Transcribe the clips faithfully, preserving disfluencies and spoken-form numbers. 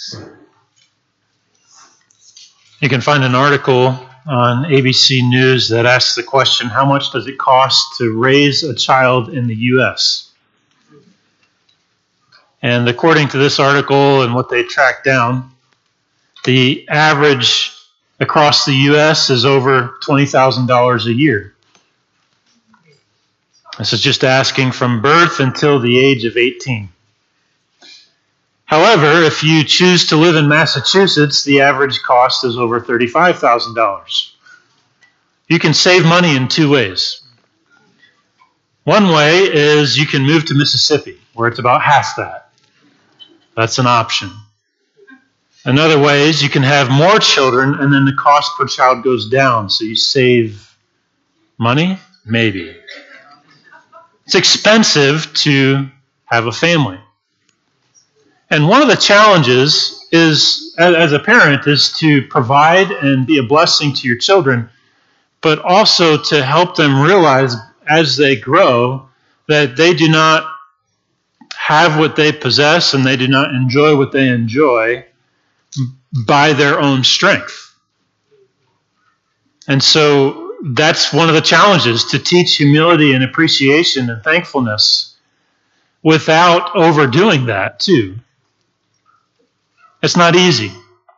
You can find an article on A B C News that asks the question, how much does it cost to raise a child in the U S? And according to this article and what they tracked down, the average across the U S is over twenty thousand dollars a year. This is just asking from birth until the age of eighteen. However, if you choose to live in Massachusetts, the average cost is over thirty-five thousand dollars. You can save money in two ways. One way is you can move to Mississippi, where it's about half that. That's an option. Another way is you can have more children, and then the cost per child goes down, so you save money? Maybe. It's expensive to have a family. And one of the challenges is, as a parent, is to provide and be a blessing to your children, but also to help them realize as they grow that they do not have what they possess and they do not enjoy what they enjoy by their own strength. And so that's one of the challenges, to teach humility and appreciation and thankfulness without overdoing that too. It's not easy.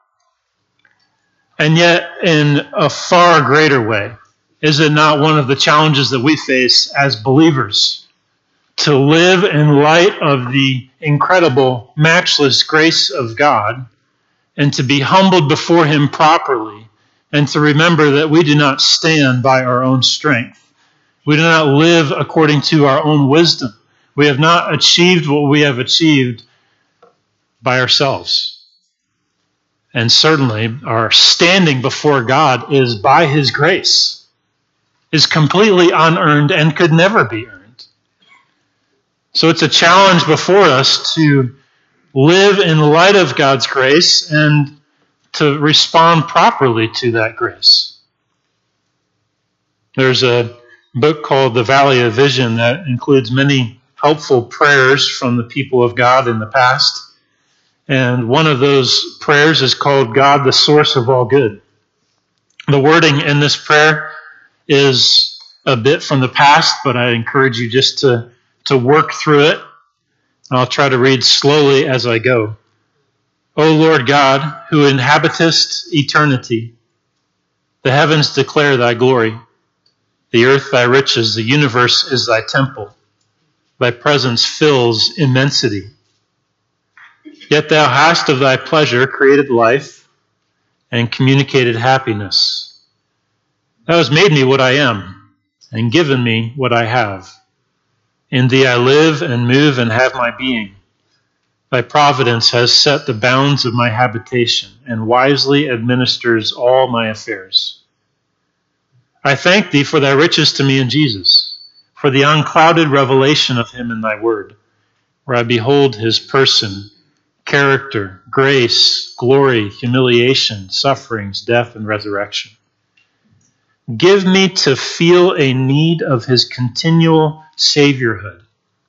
And yet, in a far greater way, is it not one of the challenges that we face as believers? To live in light of the incredible, matchless grace of God, and to be humbled before Him properly, and to remember that we do not stand by our own strength. We do not live according to our own wisdom. We have not achieved what we have achieved by ourselves. And certainly our standing before God is by His grace, is completely unearned and could never be earned. So it's a challenge before us to live in light of God's grace and to respond properly to that grace. There's a book called The Valley of Vision that includes many helpful prayers from the people of God in the past. And one of those prayers is called God, the Source of All Good. The wording in this prayer is a bit from the past, but I encourage you just to to work through it. I'll try to read slowly as I go. O Lord God, who inhabitest eternity, the heavens declare thy glory, the earth thy riches, the universe is thy temple. Thy presence fills immensity. Yet thou hast of thy pleasure created life and communicated happiness. Thou hast made me what I am and given me what I have. In thee I live and move and have my being. Thy providence has set the bounds of my habitation and wisely administers all my affairs. I thank thee for thy riches to me in Jesus, for the unclouded revelation of him in thy word, where I behold his person, character, grace, glory, humiliation, sufferings, death, and resurrection. Give me to feel a need of his continual saviorhood,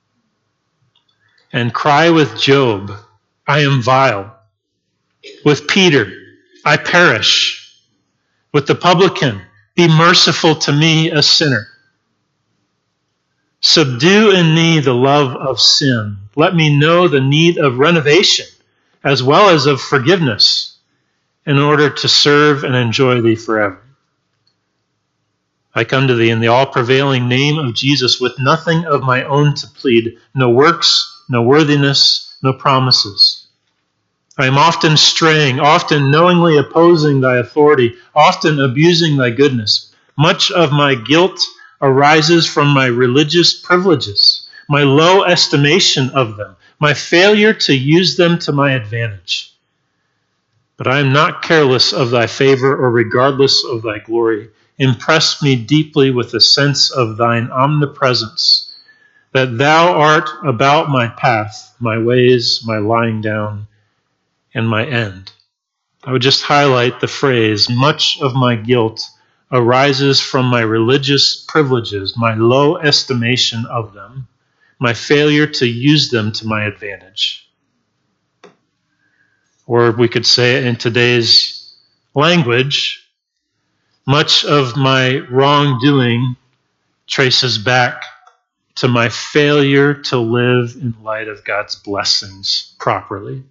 and cry with Job, I am vile. With Peter, I perish. With the publican, be merciful to me, a sinner. Subdue in me the love of sin. Let me know the need of renovation as well as of forgiveness in order to serve and enjoy thee forever. I come to thee in the all-prevailing name of Jesus with nothing of my own to plead, no works, no worthiness, no promises. I am often straying, often knowingly opposing thy authority, often abusing thy goodness. Much of my guilt arises from my religious privileges, my low estimation of them, my failure to use them to my advantage. But I am not careless of thy favor or regardless of thy glory. Impress me deeply with a sense of thine omnipresence, that thou art about my path, my ways, my lying down, and my end. I would just highlight the phrase, much of my guilt arises from my religious privileges, my low estimation of them, my failure to use them to my advantage. Or we could say it in today's language, much of my wrongdoing traces back to my failure to live in light of God's blessings properly.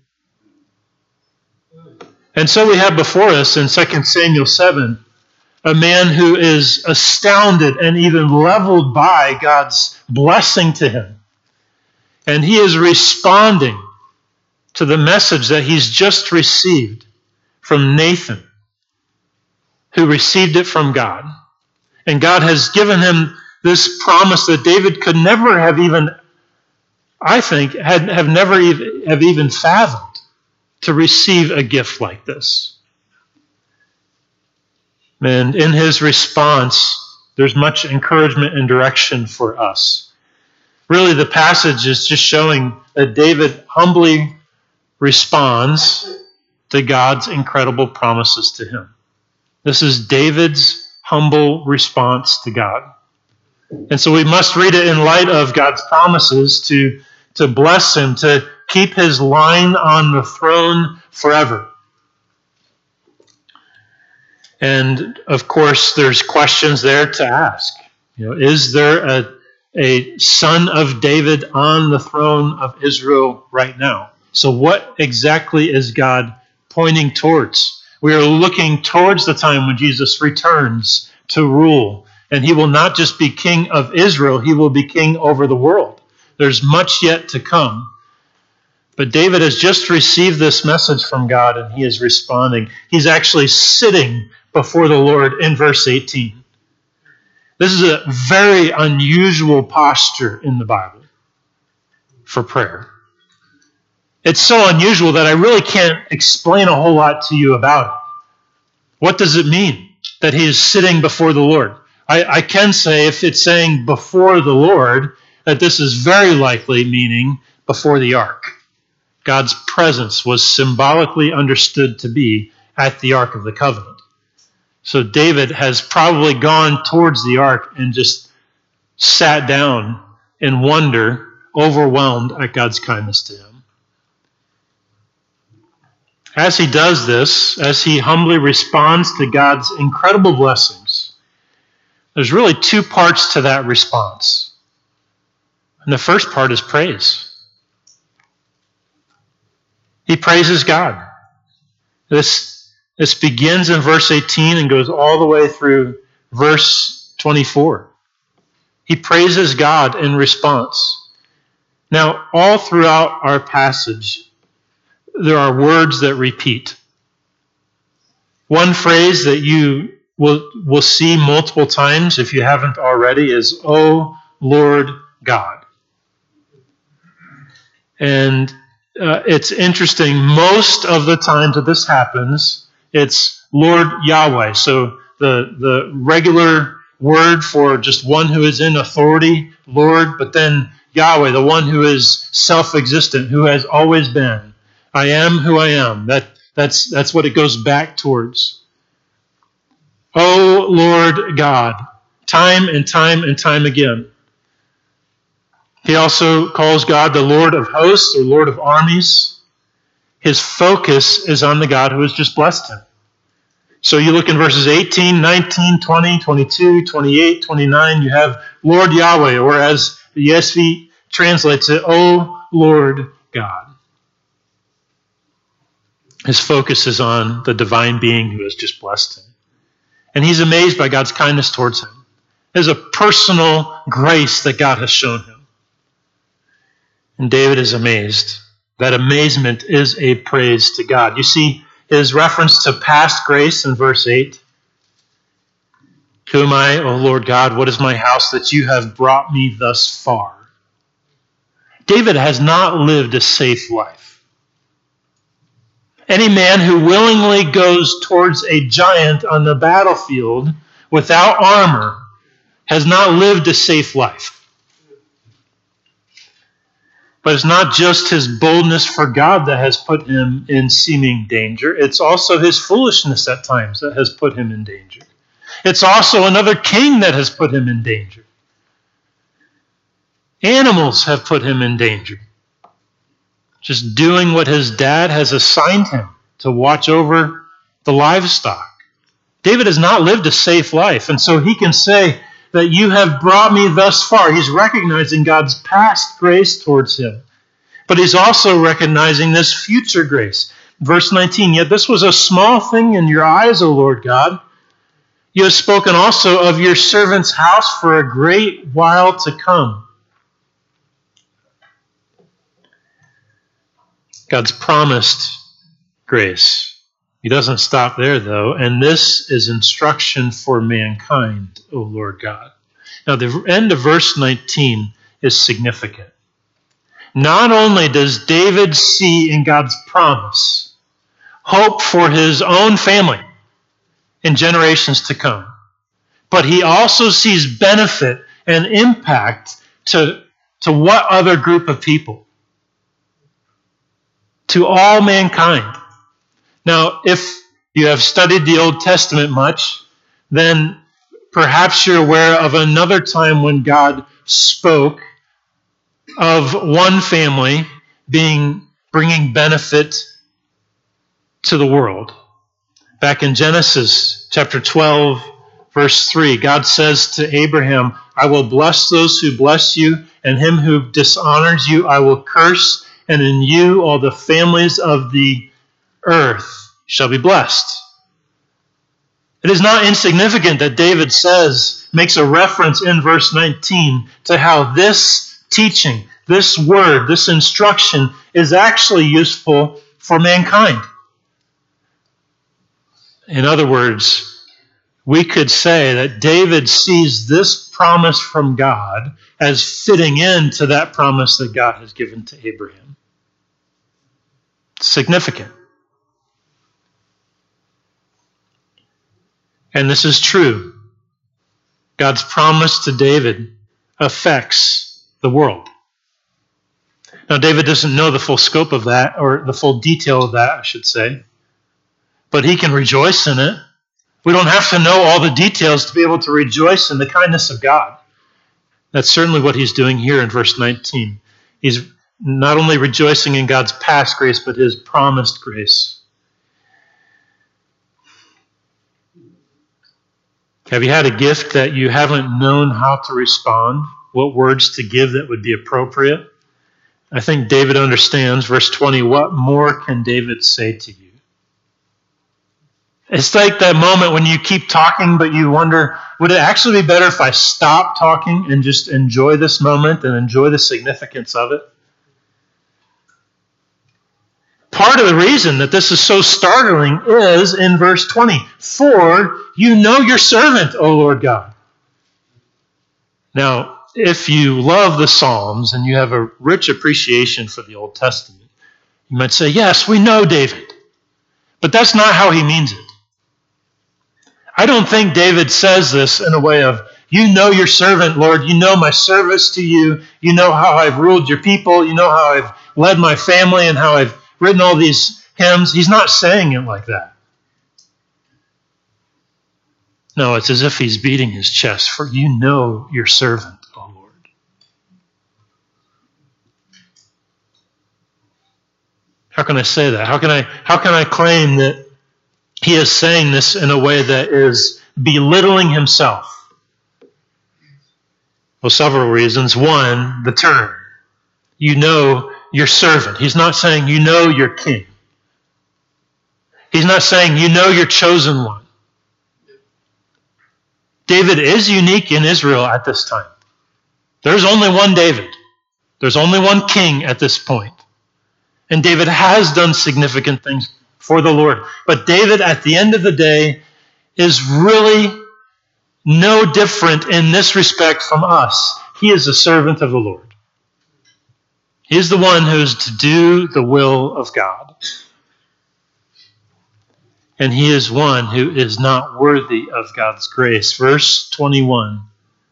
And so we have before us in Second Samuel seven, a man who is astounded and even leveled by God's blessing to him. And he is responding to the message that he's just received from Nathan, who received it from God. And God has given him this promise that David could never have even, I think, had have never even, have even fathomed to receive a gift like this. And in his response, there's much encouragement and direction for us. Really, the passage is just showing that David humbly responds to God's incredible promises to him. This is David's humble response to God. And so we must read it in light of God's promises to, to bless him, to keep his line on the throne forever. And of course, there's questions there to ask. You know, is there a, a son of David on the throne of Israel right now? So what exactly is God pointing towards? We are looking towards the time when Jesus returns to rule. And he will not just be king of Israel, he will be king over the world. There's much yet to come. But David has just received this message from God, and he is responding. He's actually sitting before the Lord in verse eighteen. This is a very unusual posture in the Bible for prayer. It's so unusual that I really can't explain a whole lot to you about it. What does it mean that he is sitting before the Lord? I, I can say, if it's saying before the Lord, that this is very likely meaning before the ark. God's presence was symbolically understood to be at the Ark of the Covenant. So David has probably gone towards the ark and just sat down in wonder, overwhelmed at God's kindness to him. As he does this, as he humbly responds to God's incredible blessings, there's really two parts to that response. And the first part is praise. He praises God. This, this begins in verse eighteen and goes all the way through verse twenty-four. He praises God in response. Now, all throughout our passage, there are words that repeat. One phrase that you will, will see multiple times, if you haven't already, is, "O Lord God." And uh, it's interesting, most of the times that this happens, it's Lord Yahweh. So the, the regular word for just one who is in authority, Lord, but then Yahweh, the one who is self-existent, who has always been. I am who I am. That, that's, that's what it goes back towards. O Lord God, time and time and time again. He also calls God the Lord of hosts or Lord of armies. His focus is on the God who has just blessed him. So you look in verses eighteen, nineteen, twenty, twenty-two, twenty-eight, twenty-nine, you have Lord Yahweh, or as the E S V translates it, O Lord God. His focus is on the divine being who has just blessed him. And he's amazed by God's kindness towards him. There's a personal grace that God has shown him. And David is amazed. That amazement is a praise to God. You see his reference to past grace in verse eight. Who am I, O Lord God? What is my house that you have brought me thus far? David has not lived a safe life. Any man who willingly goes towards a giant on the battlefield without armor has not lived a safe life. But it's not just his boldness for God that has put him in seeming danger. It's also his foolishness at times that has put him in danger. It's also another king that has put him in danger. Animals have put him in danger. just doing what his dad has assigned him to watch over the livestock. David has not lived a safe life, and so he can say that you have brought me thus far. He's recognizing God's past grace towards him, but he's also recognizing this future grace. Verse nineteen, yet this was a small thing in your eyes, O Lord God. You have spoken also of your servant's house for a great while to come. God's promised grace. He doesn't stop there, though, and this is instruction for mankind, O Lord God. Now, the end of verse nineteen is significant. Not only does David see in God's promise hope for his own family in generations to come, but he also sees benefit and impact to, to what other group of people? To all mankind. Now, if you have studied the Old Testament much, then perhaps you're aware of another time when God spoke of one family being bringing benefit to the world. Back in Genesis chapter twelve, verse three, God says to Abraham, I will bless those who bless you, and him who dishonors you I will curse, and in you all the families of the earth shall be blessed. It is not insignificant that David says, makes a reference in verse nineteen to how this teaching, this word, this instruction is actually useful for mankind. In other words, we could say that David sees this promise from God as fitting into that promise that God has given to Abraham. Significant. And this is true. God's promise to David affects the world. Now, David doesn't know the full scope of that, or the full detail of that, I should say. But he can rejoice in it. We don't have to know all the details to be able to rejoice in the kindness of God. That's certainly what he's doing here in verse nineteen. He's not only rejoicing in God's past grace, but his promised grace. Have you had a gift that you haven't known how to respond? What words to give that would be appropriate? I think David understands, verse twenty, what more can David say to you? It's like that moment when you keep talking, but you wonder, would it actually be better if I stop talking and just enjoy this moment and enjoy the significance of it? Part of the reason that this is so startling is in verse twenty. For you know your servant, O Lord God. Now, if you love the Psalms and you have a rich appreciation for the Old Testament, you might say, yes, we know David. But that's not how he means it. I don't think David says this in a way of, you know your servant, Lord. You know my service to you. You know how I've ruled your people. You know how I've led my family and how I've written all these hymns. He's not saying it like that. No, it's as if he's beating his chest. For you know your servant, O Lord. How can I say that? How can I, how can I claim that he is saying this in a way that is belittling himself? Well, several reasons. One, the term. You know your servant. He's not saying you know your king. He's not saying you know your chosen one. David is unique in Israel at this time. There's only one David. There's only one king at this point. And David has done significant things for the Lord. But David, at the end of the day, is really no different in this respect from us. He is a servant of the Lord. He is the one who is to do the will of God. And he is one who is not worthy of God's grace. Verse twenty-one.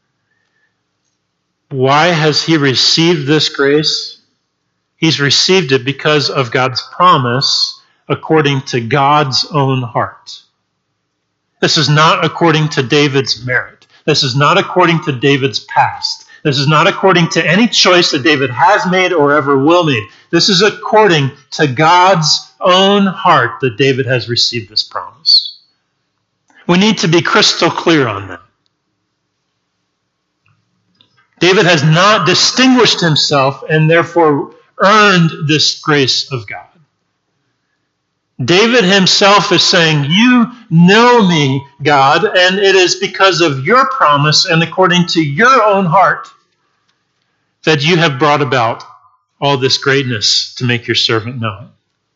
Why has he received this grace? He's received it because of God's promise according to God's own heart. This is not according to David's merit. This is not according to David's past. This is not according to any choice that David has made or ever will make. This is according to God's own heart that David has received this promise. We need to be crystal clear on that. David has not distinguished himself and therefore earned this grace of God. David himself is saying, you know me, God, and it is because of your promise and according to your own heart that you have brought about all this greatness to make your servant known.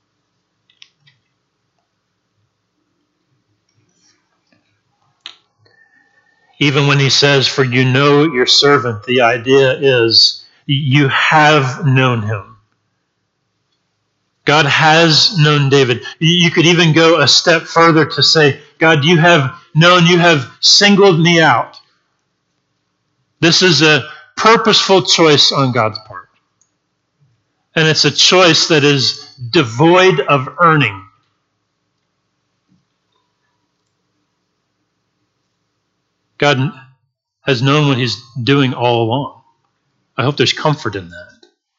Even when he says, for you know your servant, the idea is you have known him. God has known David. You could even go a step further to say, God, you have known, you have singled me out. This is a purposeful choice on God's part. And it's a choice that is devoid of earning. God has known what he's doing all along. I hope there's comfort in that.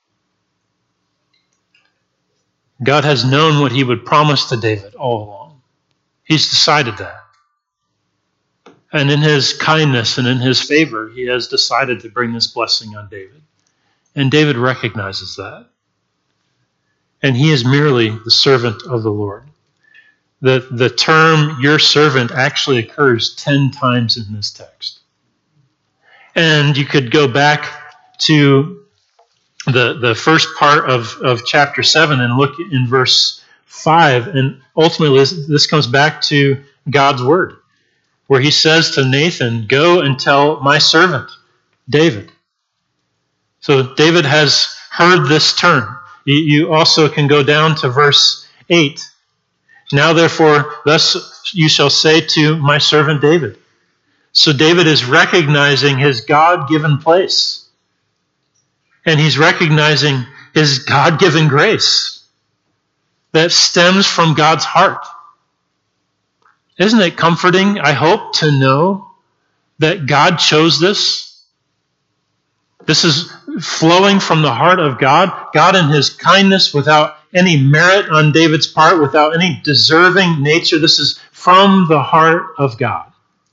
God has known what he would promise to David all along. He's decided that. And in his kindness and in his favor, he has decided to bring this blessing on David. And David recognizes that. And he is merely the servant of the Lord. The, the term, your servant, actually occurs ten times in this text. And you could go back to the, the first part of, of chapter seven and look in verse five. And ultimately, this, this comes back to God's word, where he says to Nathan, go and tell my servant, David. So David has heard this term. You, you also can go down to verse eight. Now, therefore, thus you shall say to my servant David. So David is recognizing his God-given place. And he's recognizing his God-given grace that stems from God's heart. Isn't it comforting, I hope, to know that God chose this? This is flowing from the heart of God. God in his kindness, without any merit on David's part, without any deserving nature. This is from the heart of God.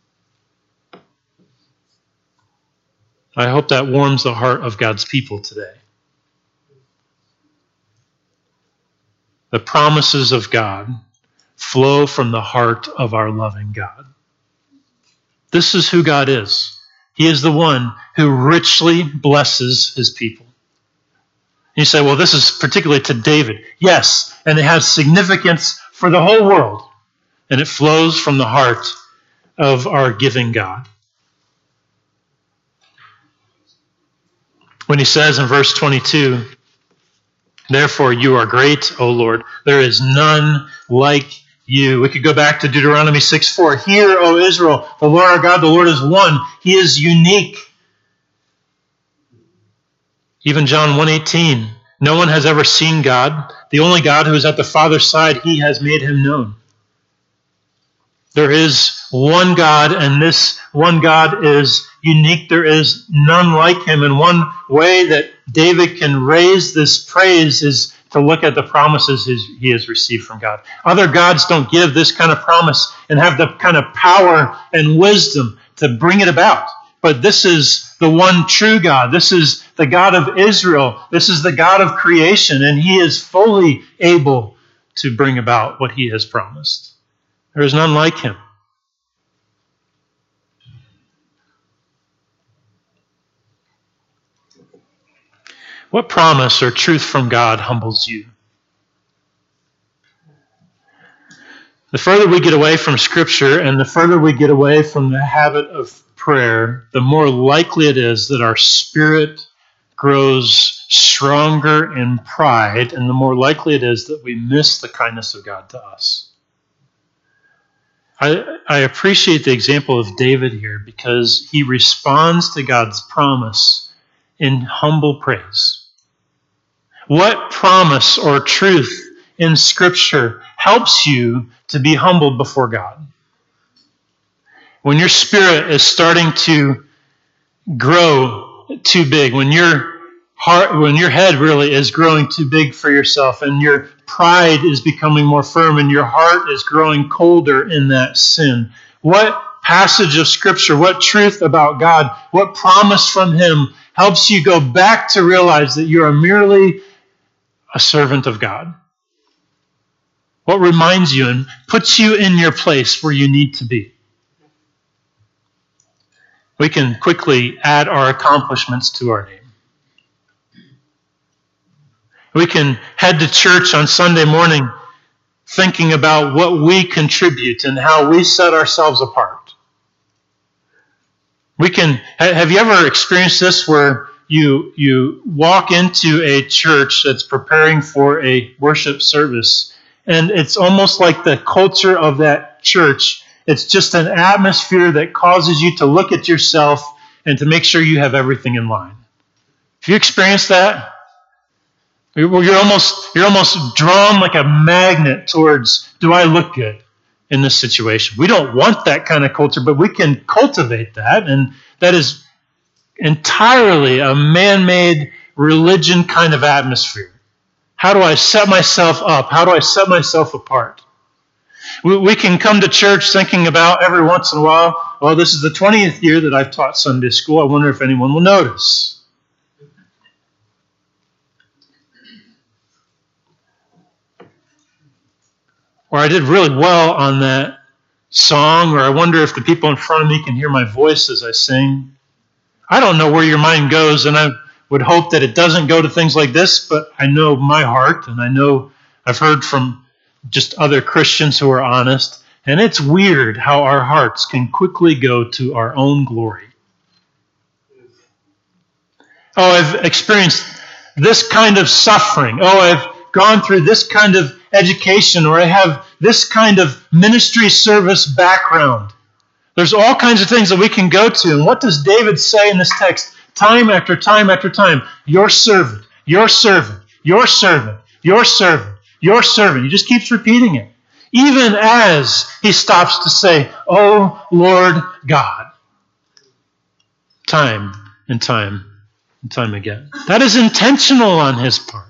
I hope that warms the heart of God's people today. The promises of God flow from the heart of our loving God. This is who God is. He is the one who richly blesses his people. You say, well, this is particularly to David. Yes, and it has significance for the whole world. And it flows from the heart of our giving God. When he says in verse twenty-two, therefore you are great, O Lord. There is none like you. We could go back to Deuteronomy six four. Hear, O Israel, the Lord our God, the Lord is one. He is unique. Even John one eighteen. No one has ever seen God. The only God who is at the Father's side, he has made him known. There is one God, and this one God is unique. There is none like him. And one way that David can raise this praise is to look at the promises he has received from God. Other gods don't give this kind of promise and have the kind of power and wisdom to bring it about. But this is the one true God. This is the God of Israel. This is the God of creation, and he is fully able to bring about what he has promised. There is none like him. What promise or truth from God humbles you? The further we get away from Scripture and the further we get away from the habit of prayer, the more likely it is that our spirit grows stronger in pride, and the more likely it is that we miss the kindness of God to us. I, I appreciate the example of David here because he responds to God's promise in humble praise. What promise or truth in Scripture helps you to be humbled before God? When your spirit is starting to grow too big, when your heart, when your head really is growing too big for yourself, and your pride is becoming more firm, and your heart is growing colder in that sin, what passage of Scripture, what truth about God, what promise from Him helps you go back to realize that you are merely a servant of God? What reminds you and puts you in your place where you need to be? We can quickly add our accomplishments to our name. We can head to church on Sunday morning thinking about what we contribute and how we set ourselves apart. We can, have you ever experienced this where you, you walk into a church that's preparing for a worship service, and it's almost like the culture of that church, it's just an atmosphere that causes you to look at yourself and to make sure you have everything in line? Have you experienced that? You're almost, you're almost drawn like a magnet towards, do I look good in this situation? We don't want that kind of culture, but we can cultivate that, and that is entirely a man-made religion kind of atmosphere. How do I set myself up? How do I set myself apart? We, we can come to church thinking about every once in a while, well, this is the twentieth year that I've taught Sunday school. I wonder if anyone will notice. Or I did really well on that song, or I wonder if the people in front of me can hear my voice as I sing. I don't know where your mind goes, and I would hope that it doesn't go to things like this, but I know my heart, and I know I've heard from just other Christians who are honest, and it's weird how our hearts can quickly go to our own glory. Oh, I've experienced this kind of suffering. Oh, I've gone through this kind of education, or I have this kind of ministry service background. There's all kinds of things that we can go to. And what does David say in this text? Time after time after time, your servant, your servant, your servant, your servant, your servant. He just keeps repeating it. Even as he stops to say, oh, Lord God. Time and time and time again. That is intentional on his part,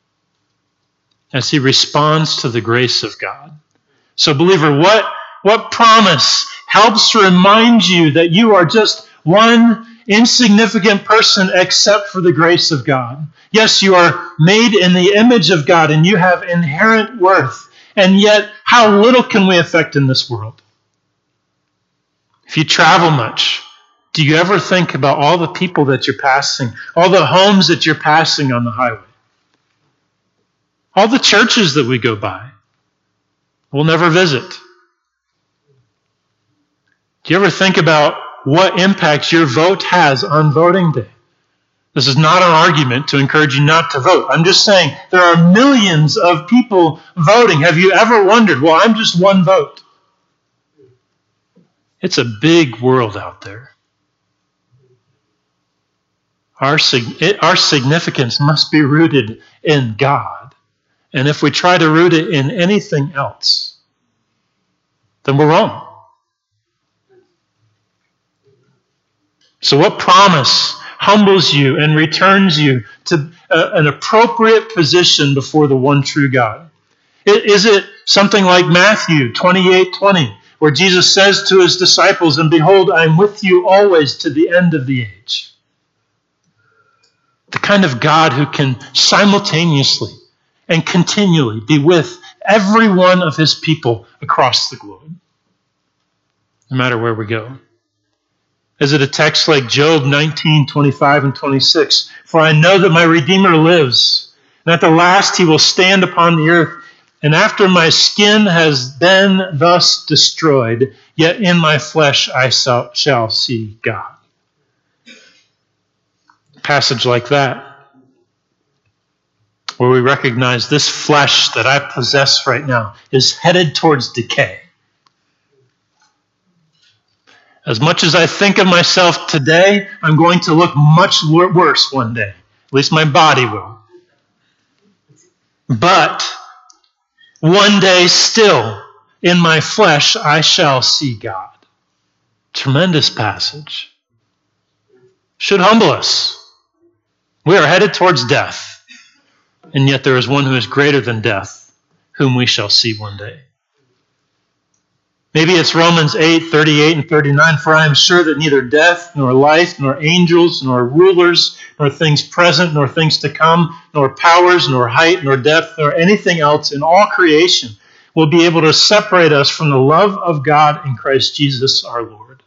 as he responds to the grace of God. So, believer, what, what promise helps remind you that you are just one insignificant person except for the grace of God? Yes, you are made in the image of God, and you have inherent worth. And yet, how little can we affect in this world? If you travel much, do you ever think about all the people that you're passing, all the homes that you're passing on the highway? All the churches that we go by, we'll never visit. Do you ever think about what impact your vote has on voting day? This is not an argument to encourage you not to vote. I'm just saying there are millions of people voting. Have you ever wondered, well, I'm just one vote? It's a big world out there. Our, it, our significance must be rooted in God. And if we try to root it in anything else, then we're wrong. So what promise humbles you and returns you to a, an appropriate position before the one true God? Is it something like Matthew twenty-eight twenty, where Jesus says to his disciples, and behold, I am with you always to the end of the age? The kind of God who can simultaneously and continually be with every one of his people across the globe, no matter where we go. Is it a text like Job nineteen twenty-five and twenty-six? For I know that my Redeemer lives, and at the last he will stand upon the earth. And after my skin has been thus destroyed, yet in my flesh I shall see God. A passage like that, where we recognize this flesh that I possess right now is headed towards decay. As much as I think of myself today, I'm going to look much worse one day. At least my body will. But one day still, in my flesh, I shall see God. Tremendous passage. should humble us. We are headed towards death, and yet there is one who is greater than death, whom we shall see one day. Maybe it's Romans eight, thirty-eight and thirty-nine, for I am sure that neither death, nor life, nor angels, nor rulers, nor things present, nor things to come, nor powers, nor height, nor depth, nor anything else in all creation will be able to separate us from the love of God in Christ Jesus our Lord.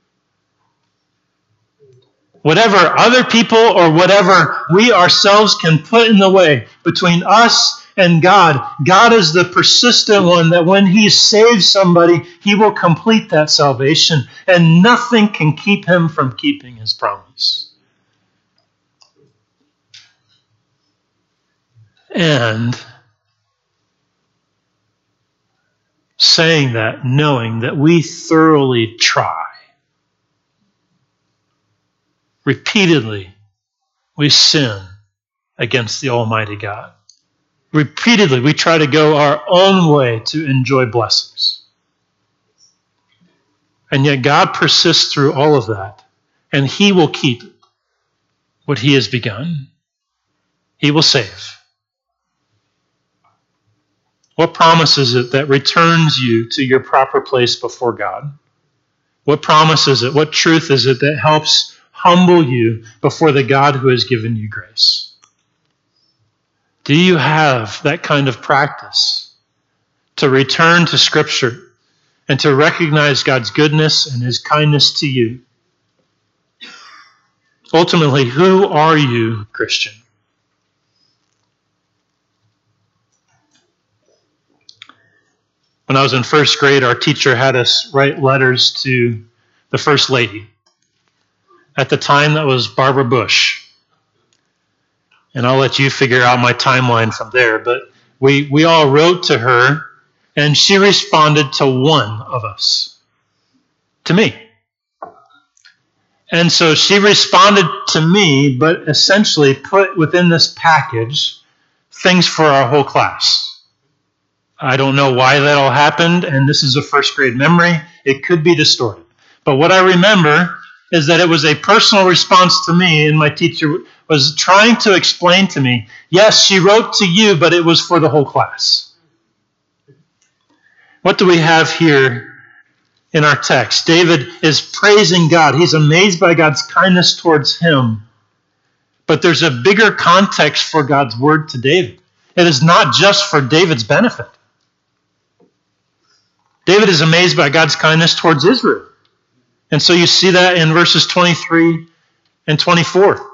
Whatever other people or whatever we ourselves can put in the way between us and God, God is the persistent one that when he saves somebody, he will complete that salvation, and nothing can keep him from keeping his promise. And saying that, knowing that we thoroughly try, repeatedly, we sin against the Almighty God. Repeatedly, we try to go our own way to enjoy blessings. And yet God persists through all of that, and he will keep what he has begun. He will save. What promise is it that returns you to your proper place before God? What promise is it? What truth is it that helps humble you before the God who has given you grace? Do you have that kind of practice to return to Scripture and to recognize God's goodness and his kindness to you? Ultimately, who are you, Christian? When I was in first grade, our teacher had us write letters to the First Lady. At the time, that was Barbara Bush. And I'll let you figure out my timeline from there. But we, we all wrote to her, and she responded to one of us, to me. And so she responded to me, but essentially put within this package things for our whole class. I don't know why that all happened, and this is a first grade memory. It could be distorted. But what I remember is that it was a personal response to me, and my teacher was trying to explain to me, yes, she wrote to you, but it was for the whole class. What do we have here in our text? David is praising God. He's amazed by God's kindness towards him. But there's a bigger context for God's word to David. It is not just for David's benefit. David is amazed by God's kindness towards Israel. And so you see that in verses twenty-three and twenty-four.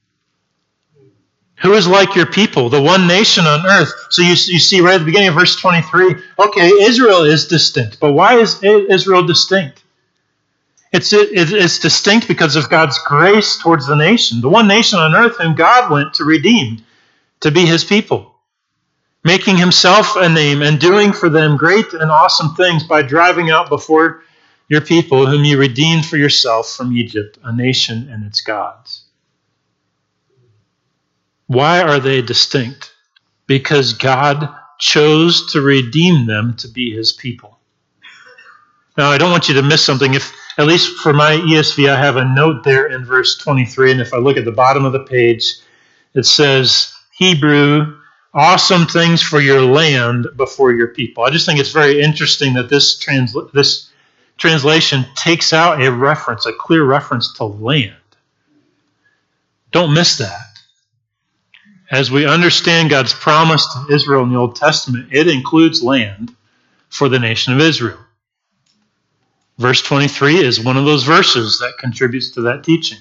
Who is like your people, the one nation on earth? So you, you see right at the beginning of verse twenty-three, okay, Israel is distinct. But why is Israel distinct? It's, it, it's distinct because of God's grace towards the nation, the one nation on earth whom God went to redeem, to be his people, making himself a name and doing for them great and awesome things by driving out before your people whom you redeemed for yourself from Egypt, a nation and its gods. Why are they distinct? Because God chose to redeem them to be his people. Now, I don't want you to miss something. If, at least for my E S V, I have a note there in verse twenty-three, and if I look at the bottom of the page, it says, Hebrew, awesome things for your land before your people. I just think it's very interesting that this transla- this translation takes out a reference, a clear reference to land. Don't miss that. As we understand God's promise to Israel in the Old Testament, it includes land for the nation of Israel. Verse twenty-three is one of those verses that contributes to that teaching.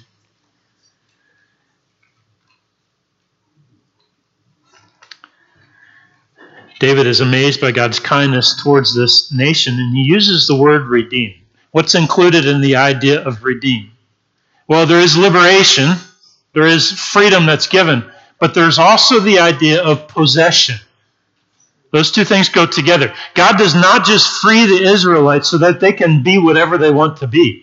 David is amazed by God's kindness towards this nation, and he uses the word redeem. What's included in the idea of redeem? Well, there is liberation, there is freedom that's given, but there's also the idea of possession. Those two things go together. God does not just free the Israelites so that they can be whatever they want to be,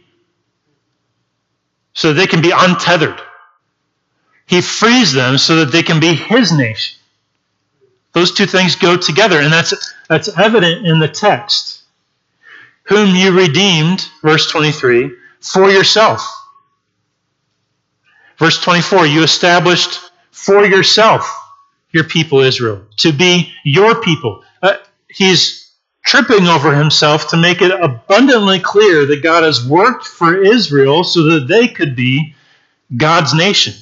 so they can be untethered. He frees them so that they can be his nation. Those two things go together, and that's, that's evident in the text. Whom you redeemed, verse twenty-three, for yourself. Verse twenty-four, you established for yourself your people Israel, to be your people. Uh, he's tripping over himself to make it abundantly clear that God has worked for Israel so that they could be God's nation.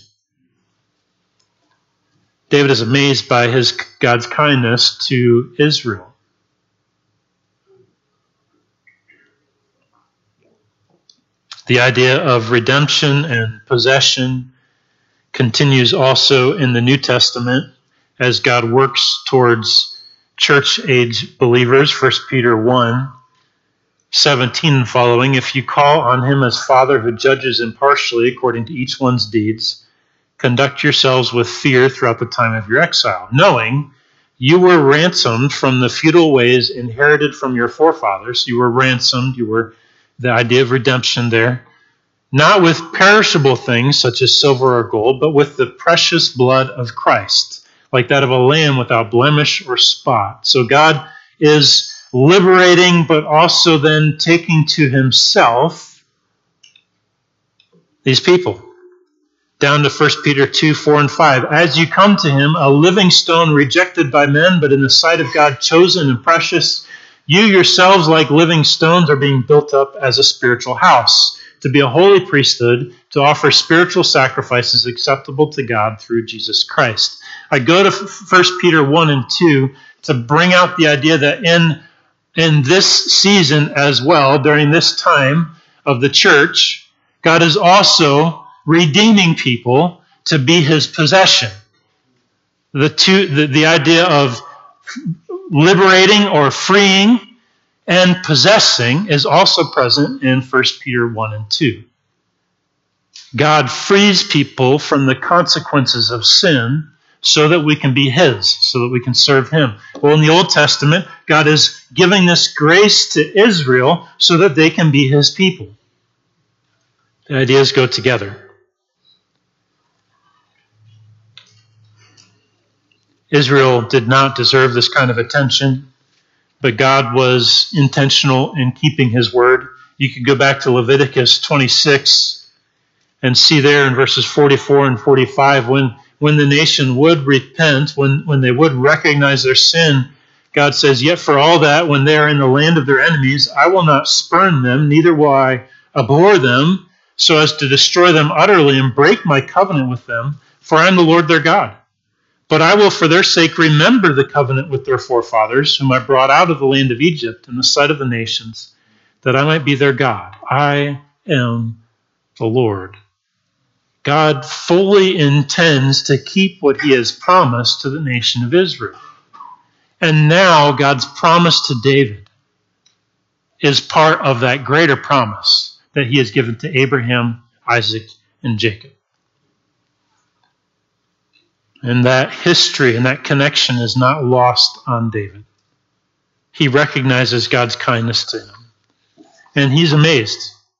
David is amazed by his God's kindness to Israel. The idea of redemption and possession continues also in the New Testament as God works towards church-age believers. First Peter one, seventeen and following, if you call on him as Father who judges impartially according to each one's deeds, conduct yourselves with fear throughout the time of your exile, knowing you were ransomed from the futile ways inherited from your forefathers. You were ransomed. You were the idea of redemption there. Not with perishable things such as silver or gold, but with the precious blood of Christ, like that of a lamb without blemish or spot. So God is liberating, but also then taking to himself these people. Down to First Peter two, four, and five. As you come to him, a living stone rejected by men, but in the sight of God chosen and precious, you yourselves, like living stones, are being built up as a spiritual house, to be a holy priesthood, to offer spiritual sacrifices acceptable to God through Jesus Christ. I go to First Peter one and two to bring out the idea that in, in this season as well, during this time of the church, God is also redeeming people to be his possession. The two, the, the idea of liberating or freeing and possessing is also present in First Peter one and two. God frees people from the consequences of sin so that we can be his, so that we can serve him. Well, in the Old Testament, God is giving this grace to Israel so that they can be his people. The ideas go together. Israel did not deserve this kind of attention, but God was intentional in keeping his word. You could go back to Leviticus twenty-six and see there in verses forty-four and forty-five, when, when the nation would repent, when, when they would recognize their sin, God says, yet for all that, when they are in the land of their enemies, I will not spurn them, neither will I abhor them, so as to destroy them utterly and break my covenant with them, for I am the Lord their God. But I will for their sake remember the covenant with their forefathers, whom I brought out of the land of Egypt in the sight of the nations, that I might be their God. I am the Lord. God fully intends to keep what he has promised to the nation of Israel. And now God's promise to David is part of that greater promise that he has given to Abraham, Isaac, and Jacob. And that history and that connection is not lost on David. He recognizes God's kindness to him. And he's amazed.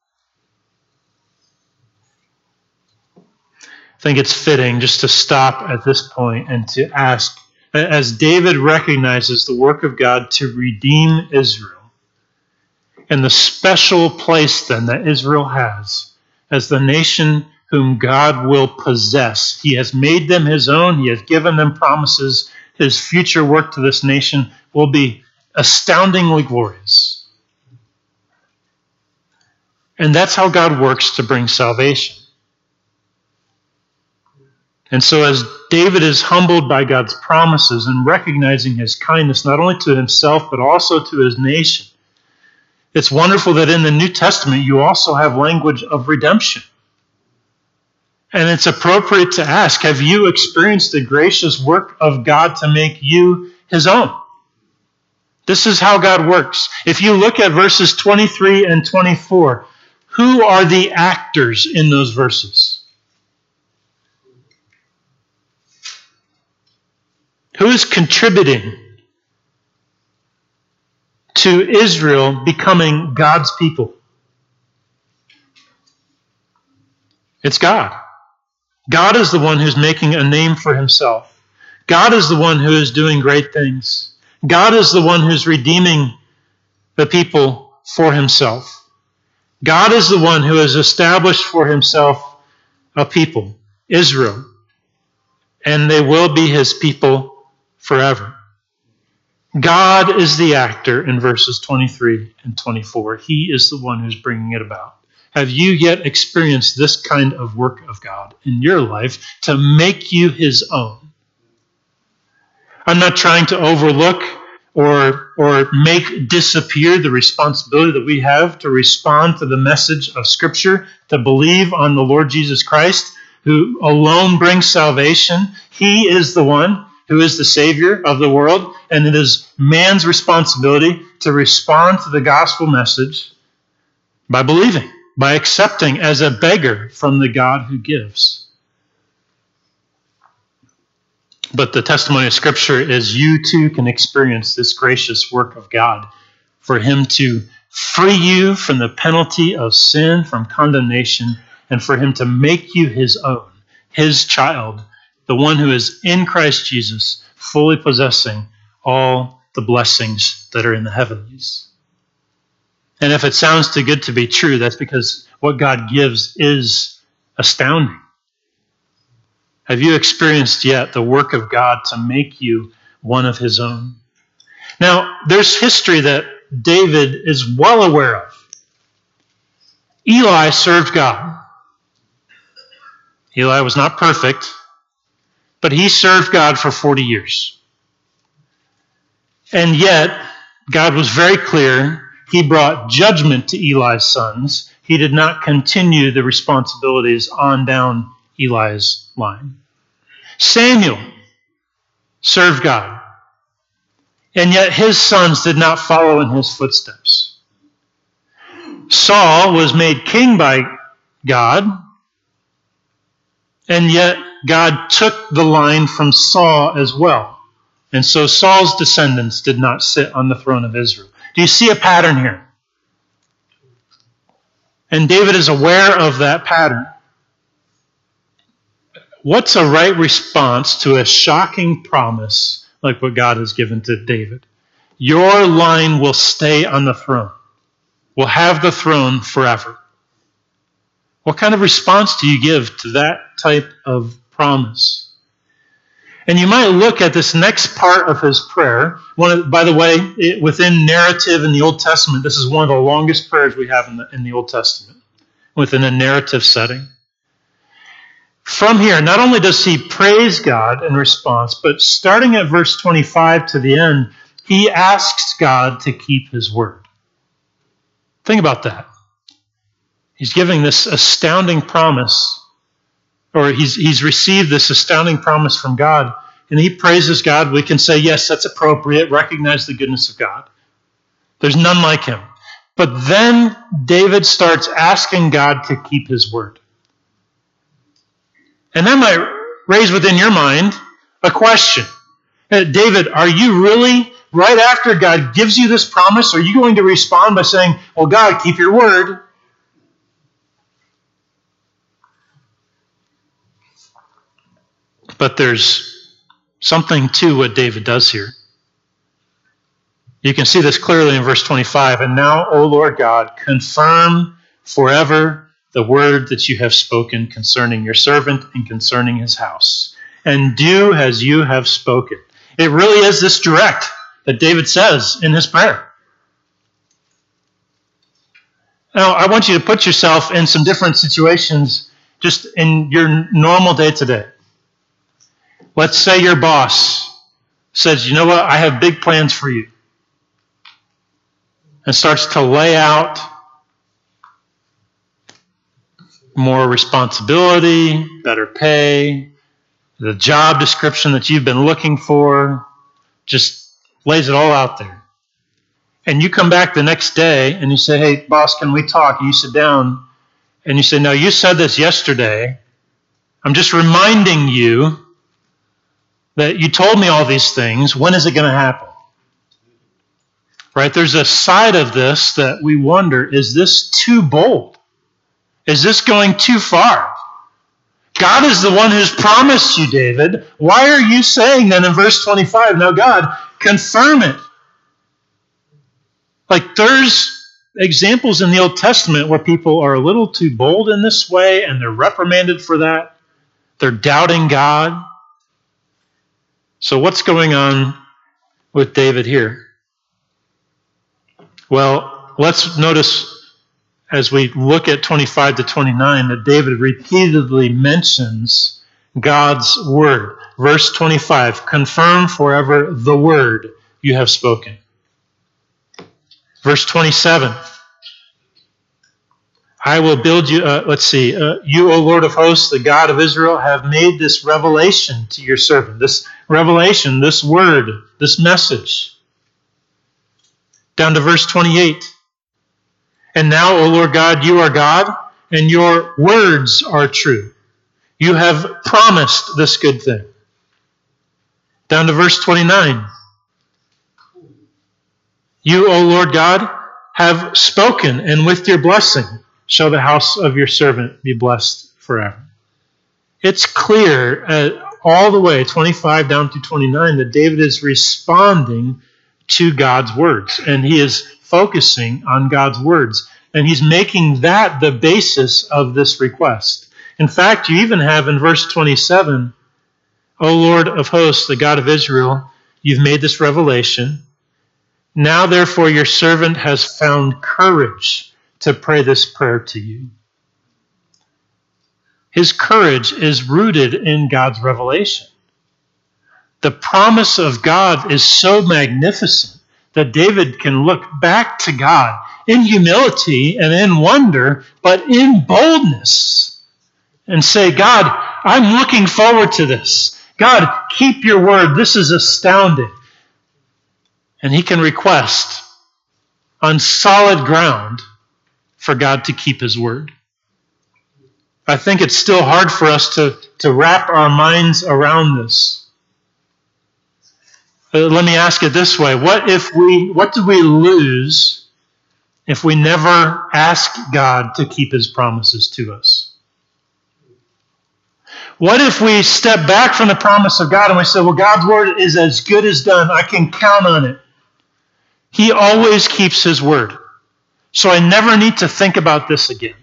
I think it's fitting just to stop at this point and to ask, as David recognizes the work of God to redeem Israel, and the special place then that Israel has as the nation whom God will possess. He has made them his own. He has given them promises. His future work to this nation will be astoundingly glorious. And that's how God works to bring salvation. And so as David is humbled by God's promises and recognizing his kindness not only to himself but also to his nation, it's wonderful that in the New Testament you also have language of redemption. And it's appropriate to ask, have you experienced the gracious work of God to make you his own? This is how God works. If you look at verses twenty-three and twenty-four, who are the actors in those verses? Who is contributing to Israel becoming God's people? It's God. God is the one who's making a name for himself. God is the one who is doing great things. God is the one who's redeeming the people for himself. God is the one who has established for himself a people. Israel, and they will be his people forever. God is the actor in verses twenty-three and twenty-four. He is the one who's bringing it about. Have you yet experienced this kind of work of God in your life to make you his own? I'm not trying to overlook or, or make disappear the responsibility that we have to respond to the message of Scripture, to believe on the Lord Jesus Christ, who alone brings salvation. He is the one who is the Savior of the world, and it is man's responsibility to respond to the gospel message by believing, by accepting as a beggar from the God who gives. But the testimony of Scripture is you too can experience this gracious work of God for him to free you from the penalty of sin, from condemnation, and for him to make you his own, his child, the one who is in Christ Jesus, fully possessing all the blessings that are in the heavenlies. And if it sounds too good to be true, that's because what God gives is astounding. Have you experienced yet the work of God to make you one of his own? Now, there's history that David is well aware of. Eli served God. Eli was not perfect, but he served God for forty years. And yet, God was very clear. He brought judgment to Eli's sons. He did not continue the responsibilities on down Eli's line. Samuel served God, and yet his sons did not follow in his footsteps. Saul was made king by God, and yet God took the line from Saul as well. And so Saul's descendants did not sit on the throne of Israel. Do you see a pattern here? And David is aware of that pattern. What's a right response to a shocking promise like what God has given to David? Your line will stay on the throne, will have the throne forever. What kind of response do you give to that type of promise? And you might look at this next part of his prayer. One of, by the way, it, within narrative in the Old Testament, this is one of the longest prayers we have in the, in the Old Testament, within a narrative setting. From here, not only does he praise God in response, but starting at verse twenty-five to the end, he asks God to keep his word. Think about that. He's giving this astounding promise, or he's he's received this astounding promise from God, and he praises God. We can say, yes, that's appropriate, recognize the goodness of God. There's none like him. But then David starts asking God to keep his word. And that might raise within your mind a question. David, are you really, right after God gives you this promise, are you going to respond by saying, well, God, keep your word? But there's something to what David does here. You can see this clearly in verse twenty-five. And now, O Lord God, confirm forever the word that you have spoken concerning your servant and concerning his house. And do as you have spoken. It really is this direct that David says in his prayer. Now, I want you to put yourself in some different situations just in your normal day-to-day. Let's say your boss says, you know what, I have big plans for you. And starts to lay out more responsibility, better pay, the job description that you've been looking for, just lays it all out there. And you come back the next day and you say, hey, boss, can we talk? And you sit down and you say, no, you said this yesterday. I'm just reminding you that you told me all these things. When is it going to happen? Right? There's a side of this that we wonder, is this too bold? Is this going too far? God is the one who's promised you, David. Why are you saying then in verse twenty-five, now God, confirm it? Like there's examples in the Old Testament where people are a little too bold in this way and they're reprimanded for that. They're doubting God. So what's going on with David here? Well, let's notice as we look at twenty-five to twenty-nine that David repeatedly mentions God's word. Verse twenty-five, confirm forever the word you have spoken. Verse twenty-seven, I will build you, uh, let's see, uh, you, O Lord of hosts, the God of Israel, have made this revelation to your servant. This revelation, this word, this message. Down to verse twenty-eight. And now, O Lord God, you are God, and your words are true. You have promised this good thing. Down to verse twenty-nine. You, O Lord God, have spoken, and with your blessing shall the house of your servant be blessed forever. It's clear uh, all the way, twenty-five down to twenty-nine, that David is responding to God's words, and he is focusing on God's words, and he's making that the basis of this request. In fact, you even have in verse twenty-seven, O Lord of hosts, the God of Israel, you've made this revelation. Now, therefore, your servant has found courage to pray this prayer to you. His courage is rooted in God's revelation. The promise of God is so magnificent that David can look back to God in humility and in wonder, but in boldness, and say, God, I'm looking forward to this. God, keep your word. This is astounding. And he can request on solid ground for God to keep his word. I think it's still hard for us to, to wrap our minds around this. Uh, let me ask it this way. What if we, what do we lose if we never ask God to keep his promises to us? What if we step back from the promise of God and we say, well, God's word is as good as done. I can count on it. He always keeps his word. So I never need to think about this again.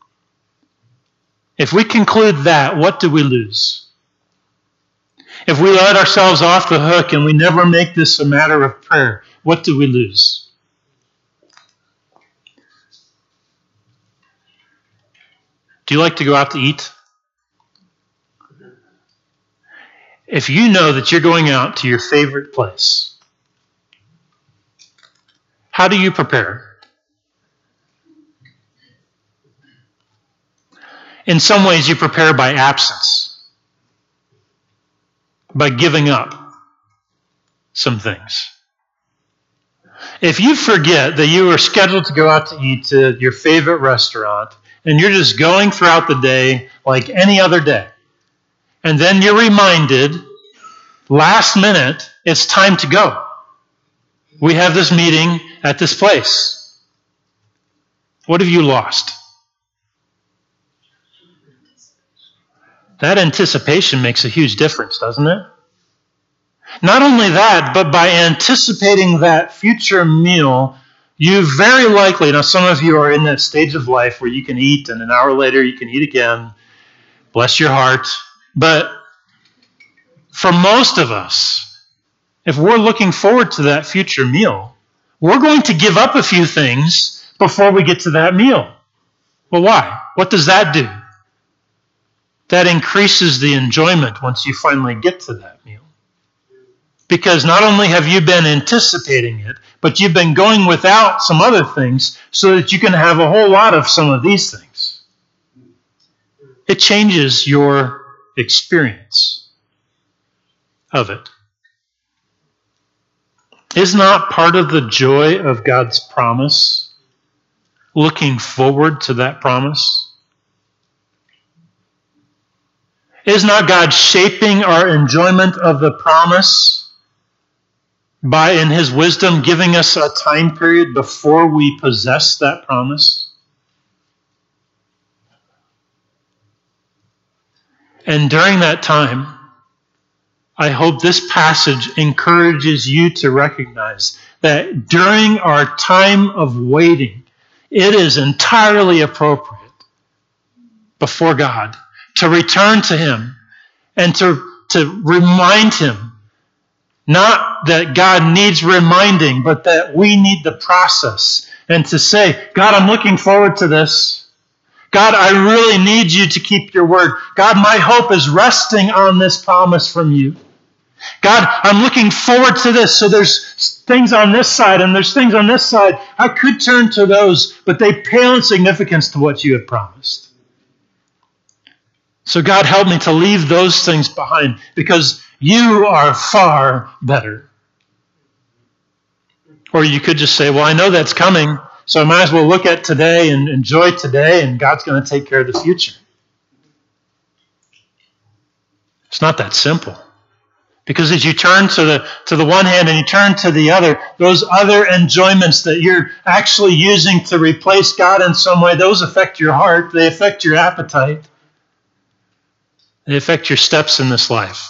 If we conclude that, what do we lose? If we let ourselves off the hook and we never make this a matter of prayer, what do we lose? Do you like to go out to eat? If you know that you're going out to your favorite place, how do you prepare? In some ways, you prepare by absence, by giving up some things. If you forget that you are scheduled to go out to eat to your favorite restaurant, and you're just going throughout the day like any other day, and then you're reminded, last minute, it's time to go. We have this meeting at this place. What have you lost? That anticipation makes a huge difference, doesn't it? Not only that, but by anticipating that future meal, you very likely, now some of you are in that stage of life where you can eat and an hour later you can eat again. Bless your heart. But for most of us, if we're looking forward to that future meal, we're going to give up a few things before we get to that meal. Well, why? What does that do? That increases the enjoyment once you finally get to that meal. Because not only have you been anticipating it, but you've been going without some other things so that you can have a whole lot of some of these things. It changes your experience of it. Is not part of the joy of God's promise looking forward to that promise? Is not God shaping our enjoyment of the promise by, in his wisdom, giving us a time period before we possess that promise? And during that time, I hope this passage encourages you to recognize that during our time of waiting, it is entirely appropriate before God to return to him and to, to remind him, not that God needs reminding, but that we need the process. And to say, God, I'm looking forward to this. God, I really need you to keep your word. God, my hope is resting on this promise from you. God, I'm looking forward to this. So there's things on this side and there's things on this side. I could turn to those, but they pale in significance to what you have promised. So God, help me to leave those things behind because you are far better. Or you could just say, well, I know that's coming, so I might as well look at today and enjoy today, and God's going to take care of the future. It's not that simple. Because as you turn to the to the one hand and you turn to the other, those other enjoyments that you're actually using to replace God in some way, those affect your heart, they affect your appetite, they affect your steps in this life.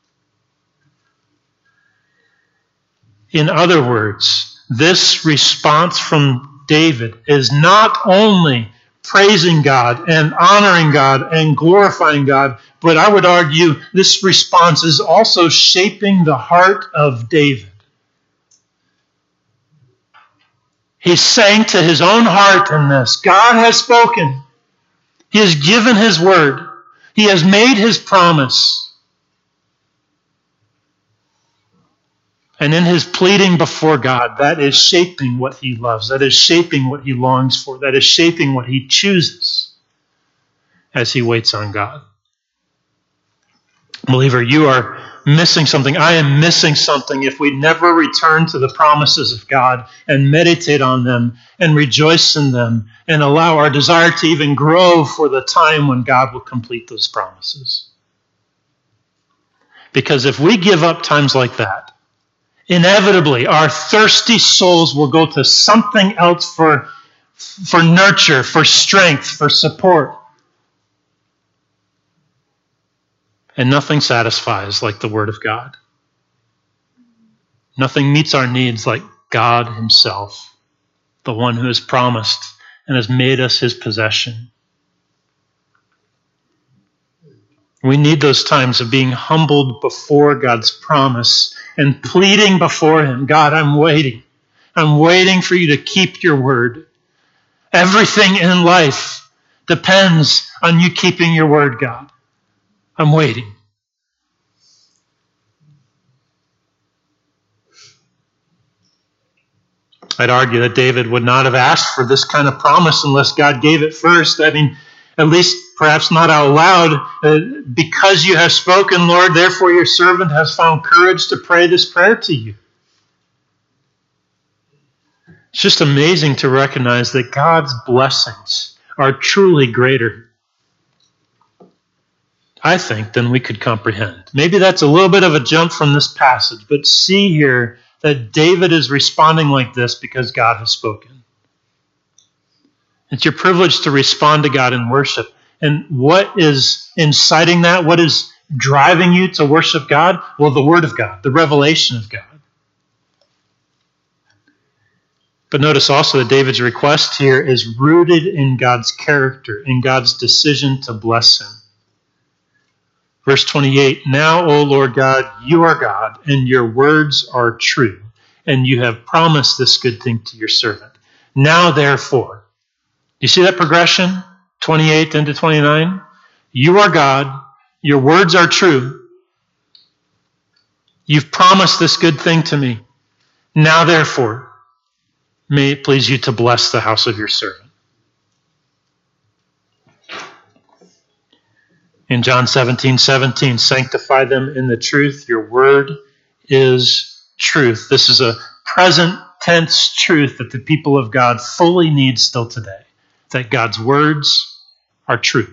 In other words, this response from David is not only praising God and honoring God and glorifying God, but I would argue this response is also shaping the heart of David. He's saying to his own heart in this, God has spoken. He has given his word. He has made his promise. And in his pleading before God, that is shaping what he loves. That is shaping what he longs for. That is shaping what he chooses as he waits on God. Believer, you are missing something. I am missing something if we never return to the promises of God and meditate on them and rejoice in them and allow our desire to even grow for the time when God will complete those promises. Because if we give up times like that, inevitably, our thirsty souls will go to something else for, for nurture, for strength, for support. And nothing satisfies like the Word of God. Nothing meets our needs like God himself, the one who has promised and has made us his possession. We need those times of being humbled before God's promise and pleading before him, God, I'm waiting. I'm waiting for you to keep your word. Everything in life depends on you keeping your word, God. I'm waiting. I'd argue that David would not have asked for this kind of promise unless God gave it first. I mean, at least perhaps not out loud. Uh, because you have spoken, Lord, therefore your servant has found courage to pray this prayer to you. It's just amazing to recognize that God's blessings are truly greater, I think, than we could comprehend. Maybe that's a little bit of a jump from this passage, but see here that David is responding like this because God has spoken. It's your privilege to respond to God in worship. And what is inciting that? What is driving you to worship God? Well, the Word of God, the revelation of God. But notice also that David's request here is rooted in God's character, in God's decision to bless him. Verse twenty-eight, now, O Lord God, you are God, and your words are true, and you have promised this good thing to your servant. Now, therefore, you see that progression? twenty-eight into twenty-nine? You are God, your words are true. You've promised this good thing to me. Now, therefore, may it please you to bless the house of your servant. In John seventeen seventeen, sanctify them in the truth. Your word is truth. This is a present tense truth that the people of God fully need still today, that God's words are true.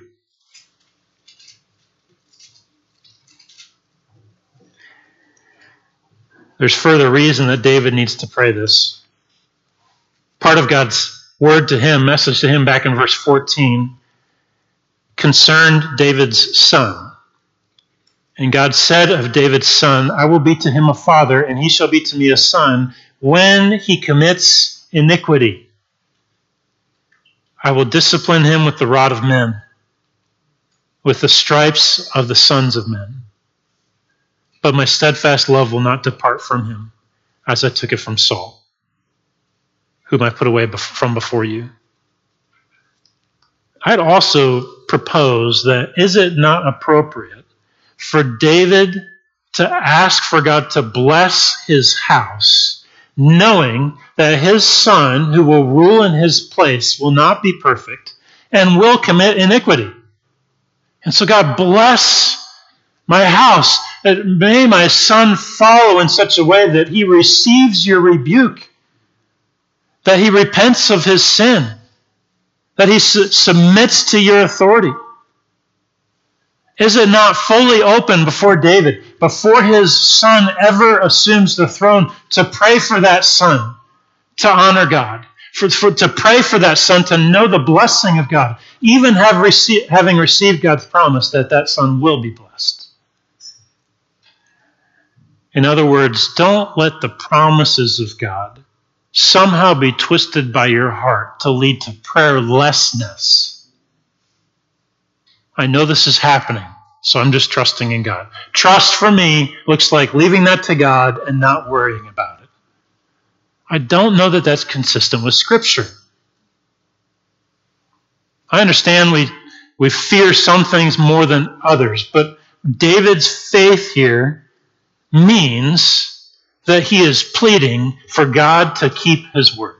There's further reason that David needs to pray this. Part of God's word to him, message to him back in verse fourteen, concerned David's son. And God said of David's son, I will be to him a father, and he shall be to me a son, when he commits iniquity. I will discipline him with the rod of men, with the stripes of the sons of men. but my steadfast love will not depart from him, as I took it from Saul, whom I put away from before you. I'd also propose that is it not appropriate for David to ask for God to bless his house, knowing that his son, who will rule in his place, will not be perfect and will commit iniquity. And so God, bless my house. May my son follow in such a way that he receives your rebuke, that he repents of his sin, that he su- submits to your authority. Is it not fully open before David, before his son ever assumes the throne, to pray for that son, to honor God, for, for, to pray for that son to know the blessing of God, even have rece- having received God's promise that that son will be blessed? In other words, don't let the promises of God somehow be twisted by your heart to lead to prayerlessness. I know this is happening, so I'm just trusting in God. Trust for me looks like leaving that to God and not worrying about it. I don't know that that's consistent with Scripture. I understand we, we fear some things more than others, but David's faith here means that he is pleading for God to keep his word.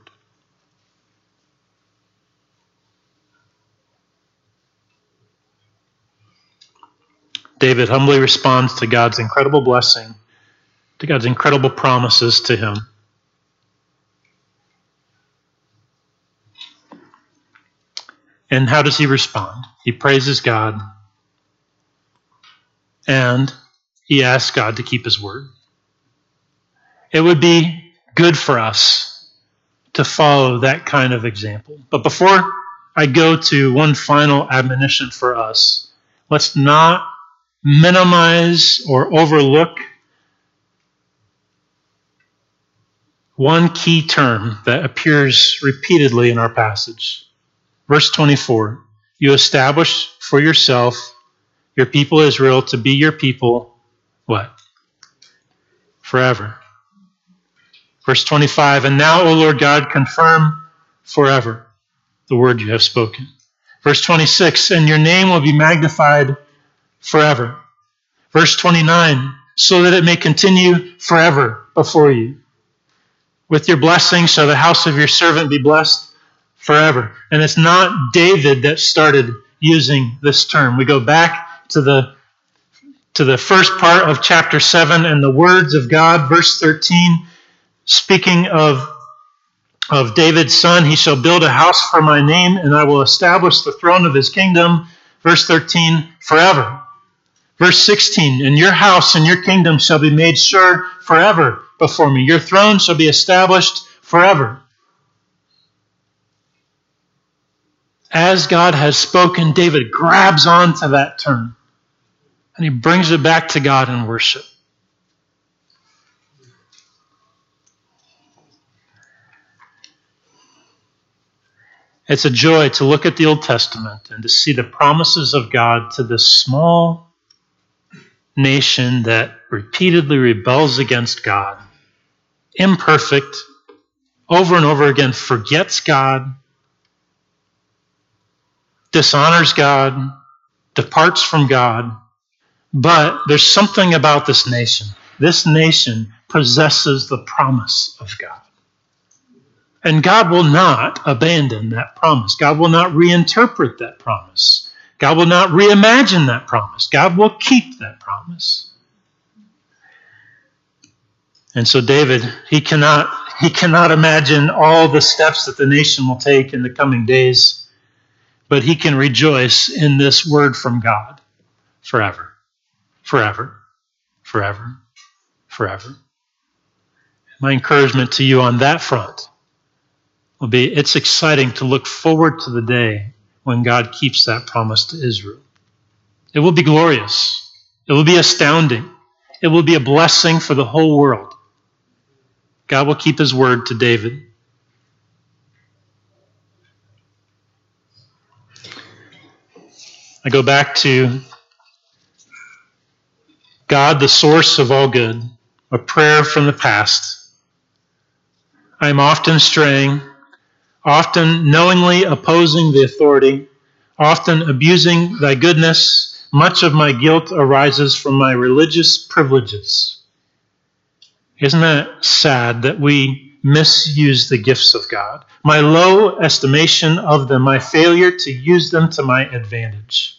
David humbly responds to God's incredible blessing, to God's incredible promises to him. And how does he respond? He praises God, and he asks God to keep his word. It would be good for us to follow that kind of example. But before I go to one final admonition for us, let's not minimize or overlook one key term that appears repeatedly in our passage. Verse twenty-four, you establish for yourself your people Israel to be your people, what? Forever. Verse twenty-five, and now, O Lord God, confirm forever the word you have spoken. Verse twenty-six, and your name will be magnified forever. Verse twenty-nine, so that it may continue forever before you. With your blessing shall the house of your servant be blessed forever. And it's not David that started using this term. We go back to the to the first part of chapter seven and the words of God, verse thirteen, speaking of, of David's son, he shall build a house for my name, and I will establish the throne of his kingdom. Verse thirteen, forever. Verse sixteen, and your house and your kingdom shall be made sure forever before me. Your throne shall be established forever. As God has spoken, David grabs onto that term, and he brings it back to God in worship. It's a joy to look at the Old Testament and to see the promises of God to this small nation that repeatedly rebels against God, imperfect, over and over again forgets God, dishonors God, departs from God. But there's something about this nation. This nation possesses the promise of God. And God will not abandon that promise. God will not reinterpret that promise. God will not reimagine that promise. God will keep that promise. And so David, he cannot, he cannot imagine all the steps that the nation will take in the coming days, but he can rejoice in this word from God forever, forever, forever, forever. My encouragement to you on that front will be, it's exciting to look forward to the day when God keeps that promise to Israel. It will be glorious. It will be astounding. It will be a blessing for the whole world. God will keep his word to David. I go back to God, the source of all good, a prayer from the past. I am often straying, often knowingly opposing the authority, often abusing thy goodness. Much of my guilt arises from my religious privileges. Isn't that sad that we misuse the gifts of God? My low estimation of them, my failure to use them to my advantage.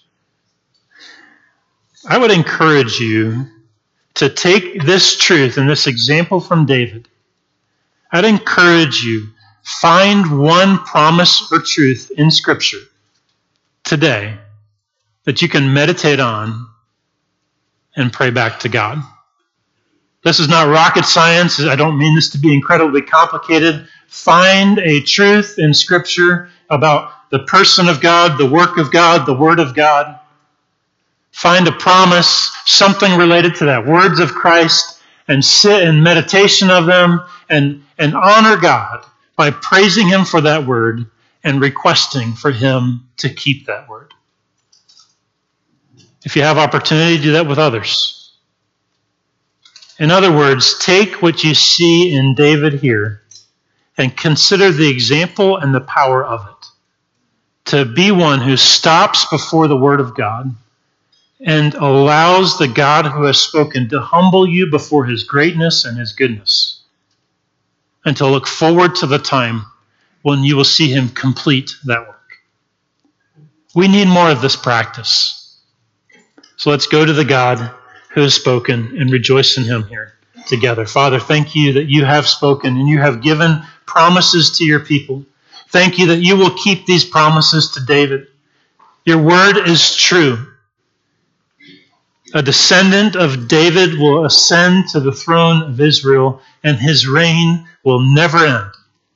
I would encourage you to take this truth and this example from David. I'd encourage you, find one promise or truth in Scripture today that you can meditate on and pray back to God. This is not rocket science. I don't mean this to be incredibly complicated. Find a truth in Scripture about the person of God, the work of God, the Word of God. Find a promise, something related to that, words of Christ, and sit in meditation of them and, and honor God by praising Him for that word and requesting for Him to keep that word. If you have opportunity, do that with others. In other words, take what you see in David here and consider the example and the power of it. To be one who stops before the Word of God and allows the God who has spoken to humble you before His greatness and His goodness, and to look forward to the time when you will see Him complete that work. We need more of this practice. So let's go to the God who has spoken and rejoice in Him here together. Father, thank you that you have spoken and you have given promises to your people. Thank you that you will keep these promises to David. Your word is true. A descendant of David will ascend to the throne of Israel, and his reign will never end.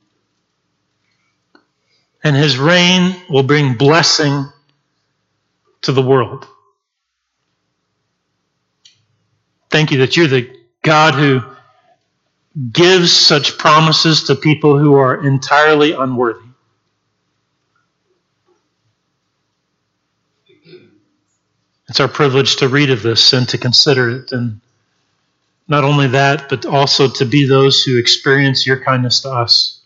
And his reign will bring blessing to the world. Thank you that you're the God who gives such promises to people who are entirely unworthy. It's our privilege to read of this and to consider it. And not only that, but also to be those who experience your kindness to us.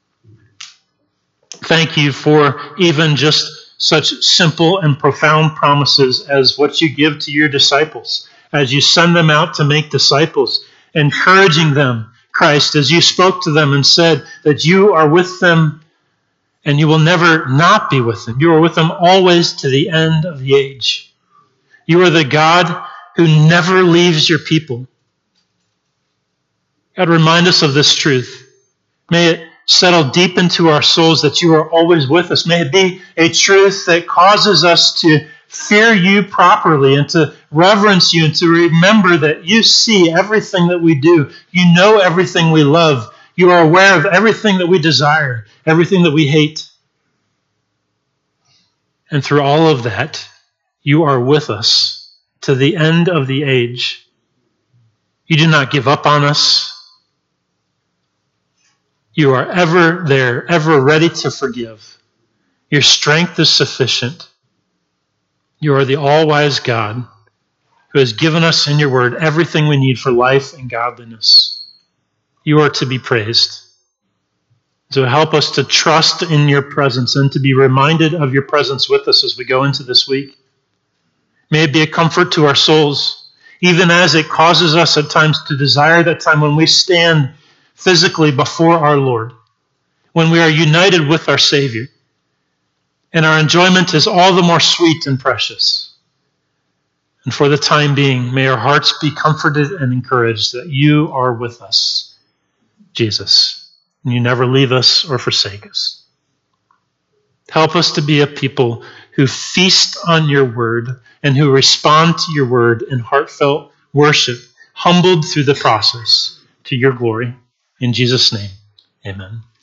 Thank you for even just such simple and profound promises as what you give to your disciples, as you send them out to make disciples, encouraging them, Christ, as you spoke to them and said that you are with them and you will never not be with them. You are with them always to the end of the age. You are the God who never leaves your people. God, remind us of this truth. May it settle deep into our souls that you are always with us. May it be a truth that causes us to fear you properly and to reverence you and to remember that you see everything that we do. You know everything we love. You are aware of everything that we desire, everything that we hate. And through all of that, you are with us to the end of the age. You do not give up on us. You are ever there, ever ready to forgive. Your strength is sufficient. You are the all-wise God who has given us in your word everything we need for life and godliness. You are to be praised. So help us to trust in your presence and to be reminded of your presence with us as we go into this week. May it be a comfort to our souls, even as it causes us at times to desire that time when we stand physically before our Lord, when we are united with our Savior, and our enjoyment is all the more sweet and precious. And for the time being, may our hearts be comforted and encouraged that you are with us, Jesus, and you never leave us or forsake us. Help us to be a people who feast on your word and who respond to your word in heartfelt worship, humbled through the process to your glory. In Jesus' name, amen.